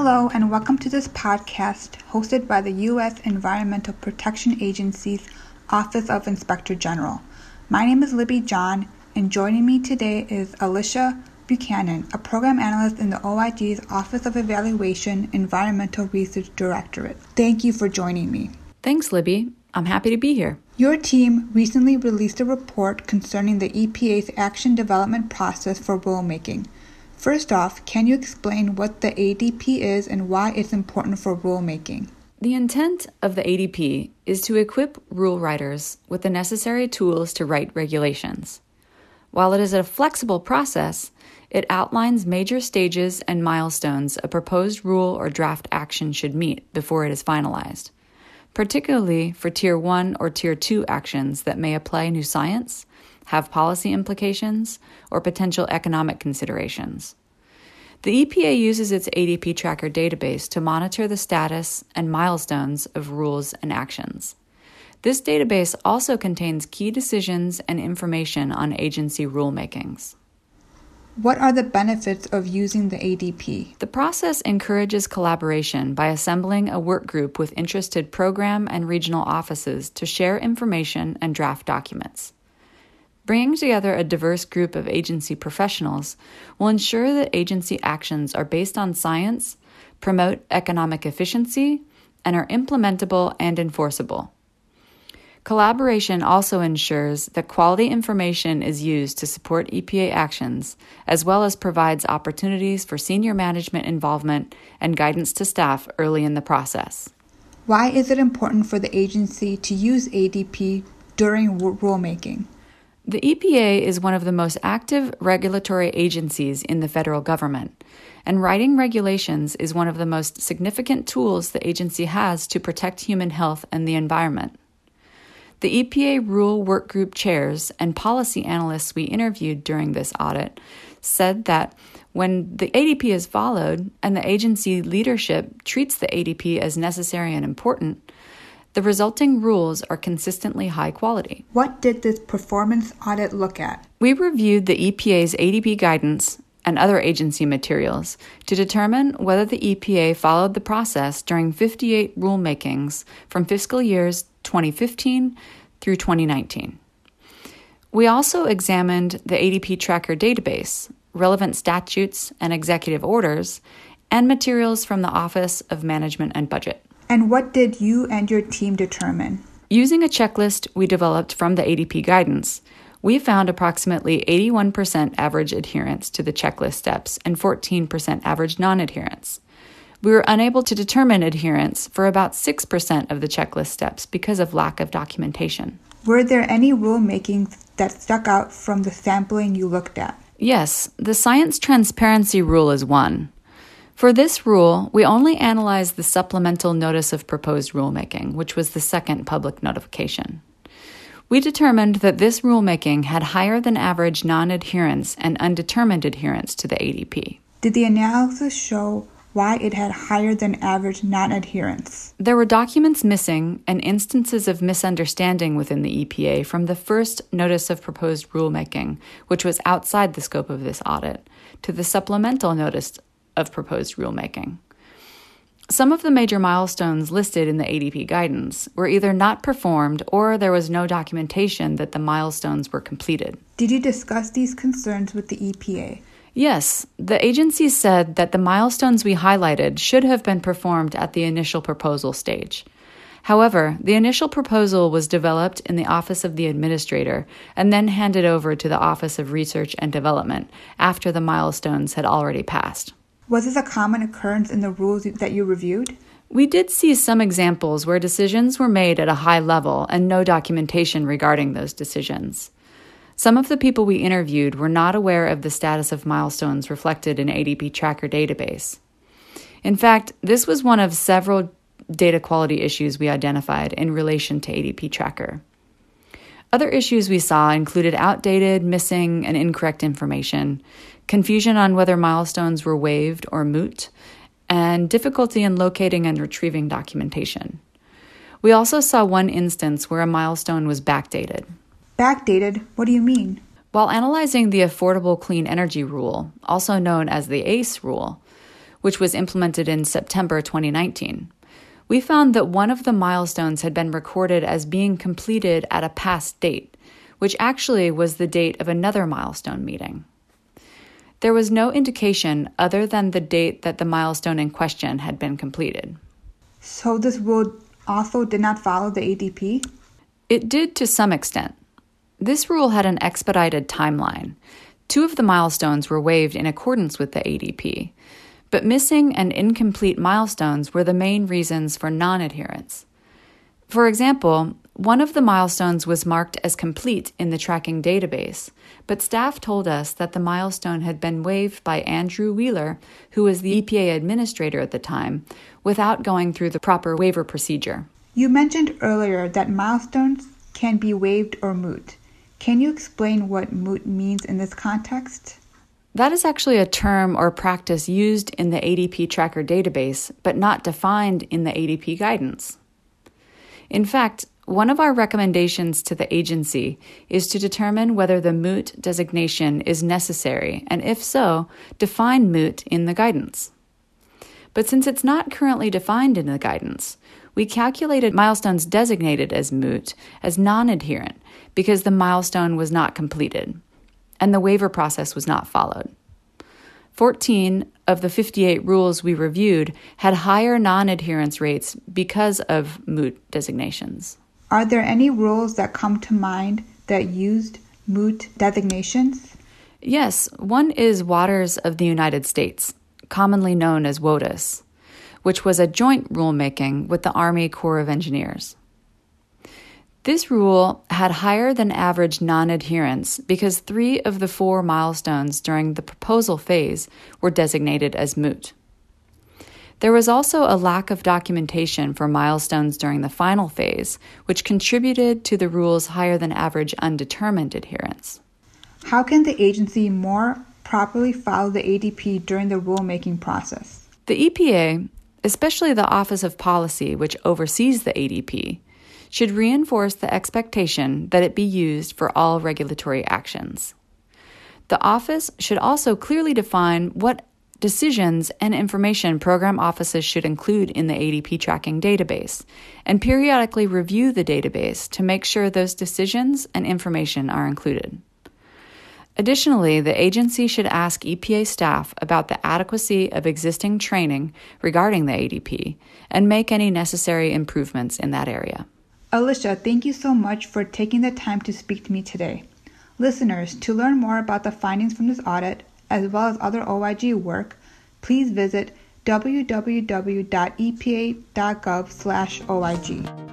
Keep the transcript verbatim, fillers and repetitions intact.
Hello, and welcome to this podcast hosted by the U S Environmental Protection Agency's Office of Inspector General. My name is Libby John, and joining me today is Alicia Buchanan, a program analyst in the O I G's Office of Evaluation Environmental Research Directorate. Thank you for joining me. Thanks, Libby. I'm happy to be here. Your team recently released a report concerning the E P A's action development process for rulemaking. First off, can you explain what the A D P is and why it's important for rulemaking? The intent of the A D P is to equip rule writers with the necessary tools to write regulations. While it is a flexible process, it outlines major stages and milestones a proposed rule or draft action should meet before it is finalized, particularly for Tier one or Tier two actions that may apply new science, have policy implications, or potential economic considerations. The E P A uses its A D P Tracker database to monitor the status and milestones of rules and actions. This database also contains key decisions and information on agency rulemakings. What are the benefits of using the A D P? The process encourages collaboration by assembling a work group with interested program and regional offices to share information and draft documents. Bringing together a diverse group of agency professionals will ensure that agency actions are based on science, promote economic efficiency, and are implementable and enforceable. Collaboration also ensures that quality information is used to support E P A actions, as well as provides opportunities for senior management involvement and guidance to staff early in the process. Why is it important for the agency to use A D P during rulemaking? The E P A is one of the most active regulatory agencies in the federal government, and writing regulations is one of the most significant tools the agency has to protect human health and the environment. The E P A Rule Workgroup chairs and policy analysts we interviewed during this audit said that when the A D P is followed and the agency leadership treats the A D P as necessary and important, the resulting rules are consistently high quality. What did this performance audit look at? We reviewed the E P A's A D P guidance and other agency materials to determine whether the E P A followed the process during fifty-eight rulemakings from fiscal years twenty fifteen through twenty nineteen. We also examined the A D P Tracker database, relevant statutes and executive orders, and materials from the Office of Management and Budget. And what did you and your team determine? Using a checklist we developed from the A D P guidance, we found approximately eighty-one percent average adherence to the checklist steps and fourteen percent average non-adherence. We were unable to determine adherence for about six percent of the checklist steps because of lack of documentation. Were there any rulemakings that stuck out from the sampling you looked at? Yes, the Science Transparency Rule is one. For this rule, we only analyzed the supplemental notice of proposed rulemaking, which was the second public notification. We determined that this rulemaking had higher than average non-adherence and undetermined adherence to the A D P. Did the analysis show why it had higher than average non-adherence? There were documents missing and instances of misunderstanding within the E P A from the first notice of proposed rulemaking, which was outside the scope of this audit, to the supplemental notice of proposed rulemaking. Some of the major milestones listed in the A D P guidance were either not performed or there was no documentation that the milestones were completed. Did you discuss these concerns with the E P A? Yes, the agency said that the milestones we highlighted should have been performed at the initial proposal stage. However, the initial proposal was developed in the Office of the Administrator and then handed over to the Office of Research and Development after the milestones had already passed. Was this a common occurrence in the rules that you reviewed? We did see some examples where decisions were made at a high level and no documentation regarding those decisions. Some of the people we interviewed were not aware of the status of milestones reflected in A D P Tracker database. In fact, this was one of several data quality issues we identified in relation to A D P Tracker. Other issues we saw included outdated, missing, and incorrect information, confusion on whether milestones were waived or moot, and difficulty in locating and retrieving documentation. We also saw one instance where a milestone was backdated. Backdated? What do you mean? While analyzing the Affordable Clean Energy Rule, also known as the A C E rule, which was implemented in September twenty nineteen, we found that one of the milestones had been recorded as being completed at a past date, which actually was the date of another milestone meeting. There was no indication other than the date that the milestone in question had been completed. So this rule also did not follow the A D P? It did to some extent. This rule had an expedited timeline. Two of the milestones were waived in accordance with the A D P, but missing and incomplete milestones were the main reasons for non-adherence. For example, one of the milestones was marked as complete in the tracking database, but staff told us that the milestone had been waived by Andrew Wheeler, who was the E P A administrator at the time, without going through the proper waiver procedure. You mentioned earlier that milestones can be waived or moot. Can you explain what moot means in this context? That is actually a term or practice used in the A D P tracker database, but not defined in the A D P guidance. In fact, one of our recommendations to the agency is to determine whether the moot designation is necessary, and if so, define moot in the guidance. But since it's not currently defined in the guidance, we calculated milestones designated as moot as non-adherent because the milestone was not completed, and the waiver process was not followed. fourteen of the fifty-eight rules we reviewed had higher non-adherence rates because of moot designations. Are there any rules that come to mind that used moot designations? Yes, one is Waters of the United States, commonly known as WOTUS, which was a joint rulemaking with the Army Corps of Engineers. This rule had higher than average non-adherence because three of the four milestones during the proposal phase were designated as moot. There was also a lack of documentation for milestones during the final phase, which contributed to the rule's higher than average undetermined adherence. How can the agency more properly follow the A D P during the rulemaking process? The E P A, especially the Office of Policy, which oversees the A D P, should reinforce the expectation that it be used for all regulatory actions. The office should also clearly define what decisions and information program offices should include in the A D P tracking database, and periodically review the database to make sure those decisions and information are included. Additionally, the agency should ask E P A staff about the adequacy of existing training regarding the A D P and make any necessary improvements in that area. Alicia, thank you so much for taking the time to speak to me today. Listeners, to learn more about the findings from this audit, as well as other O I G work, please visit w w w dot e p a dot gov slash O I G.